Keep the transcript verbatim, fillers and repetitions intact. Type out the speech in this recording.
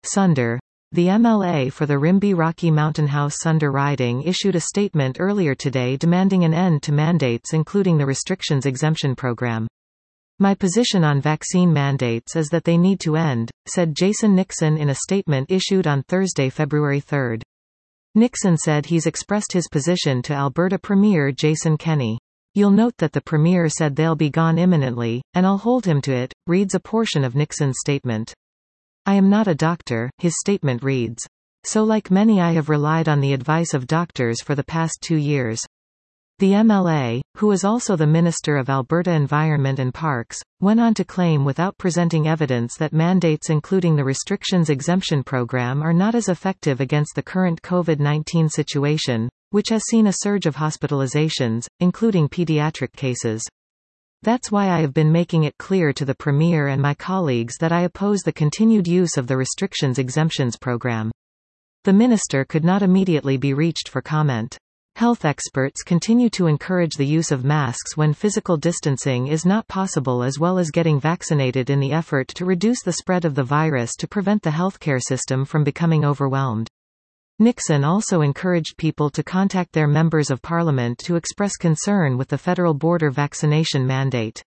Sunder. The M L A for the Rimby Rocky Mountain House Sunder riding issued a statement earlier today demanding an end to mandates including the restrictions exemption program. "My position on vaccine mandates is that they need to end," said Jason Nixon in a statement issued on Thursday, February third. Nixon said he's expressed his position to Alberta Premier Jason Kenney. "You'll note that the Premier said they'll be gone imminently, and I'll hold him to it," reads a portion of Nixon's statement. "I am not a doctor," his statement reads. "So like many I have relied on the advice of doctors for the past two years." The M L A, who is also the Minister of Alberta Environment and Parks, went on to claim without presenting evidence that mandates including the restrictions exemption program are not as effective against the current COVID nineteen situation, which has seen a surge of hospitalizations, including pediatric cases. "That's why I have been making it clear to the Premier and my colleagues that I oppose the continued use of the restrictions exemptions program." The minister could not immediately be reached for comment. Health experts continue to encourage the use of masks when physical distancing is not possible, as well as getting vaccinated in the effort to reduce the spread of the virus to prevent the healthcare system from becoming overwhelmed. Nixon also encouraged people to contact their members of parliament to express concern with the federal border vaccination mandate.